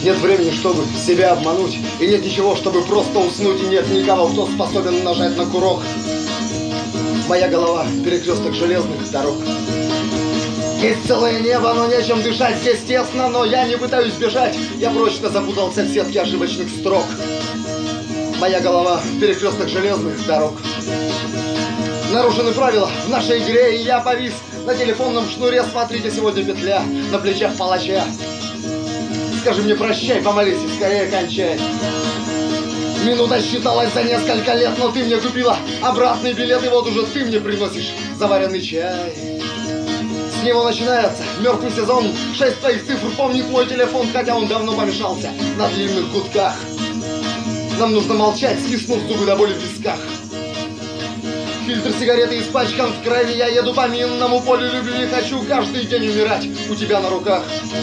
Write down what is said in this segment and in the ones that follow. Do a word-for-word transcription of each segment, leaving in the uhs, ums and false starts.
Нет времени, чтобы себя обмануть, и нет ничего, чтобы просто уснуть, и нет никого, кто способен нажать на курок. Моя голова — перекресток железных дорог. Есть целое небо, но нечем дышать. Здесь тесно, но я не пытаюсь бежать. Я прочно запутался в сетке ошибочных строк. Моя голова — перекресток железных дорог. Нарушены правила в нашей игре, и я повис на телефонном шнуре. Смотрите, сегодня петля на плечах палача. Скажи мне прощай, помолись и скорее кончай. Минута считалась за несколько лет, но ты мне купила обратный билет, и вот уже ты мне приносишь заваренный чай. С него начинается мертвый сезон. Шесть твоих цифр помнит мой телефон, хотя он давно помешался на длинных гудках. Нам нужно молчать, стиснув зубы до боли в висках. Фильтр сигареты испачкан в крови. Я еду по минному полю любви. Хочу каждый день умирать у тебя на руках.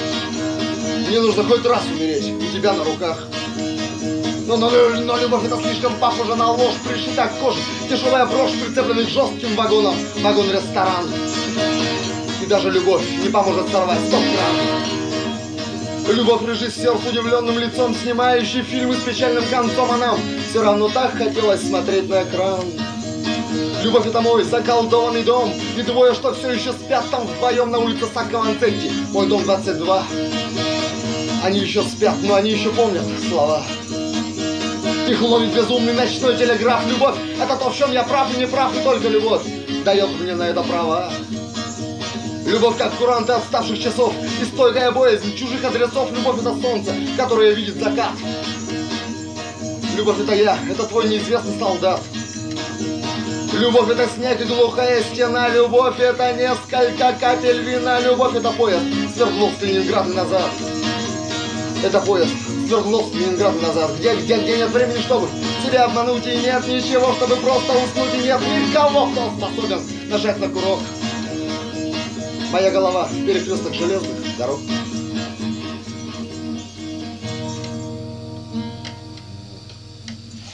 Мне нужно хоть раз умереть у тебя на руках. Но, но, но любовь — это слишком похоже на ложь, пришита к коже. Дешевая брошь, прицепленный к жестким вагонам. Вагон-ресторан. И даже любовь не поможет сорвать стоп-кран. Любовь — режиссер с удивленным лицом, снимающий фильмы с печальным концом, а нам все равно так хотелось смотреть на экран. Любовь — это мой заколдованный дом, и двое, что все еще спят там вдвоем на улице Сан-Калантенти, мой дом двадцать два. Они еще спят, но они еще помнят слова. Их ловит безумный ночной телеграф. Любовь — это то, в чем я прав и не прав, и только любовь дает мне на это права. Любовь как куранты отставших часов и стойкая боязнь чужих адресов. Любовь — это солнце, которое видит закат. Любовь — это я, это твой неизвестный солдат. Любовь — это снег и глухая стена. Любовь — это несколько капель вина. Любовь — это поезд свернул с Ленинграда назад. Это поезд свернул с Ленинграда назад. Где, где, где нет времени, чтобы тебя обмануть, и нет ничего, чтобы просто уснуть, и нет никого, кто способен нажать на курок. Моя голова — перекресток железных дорог.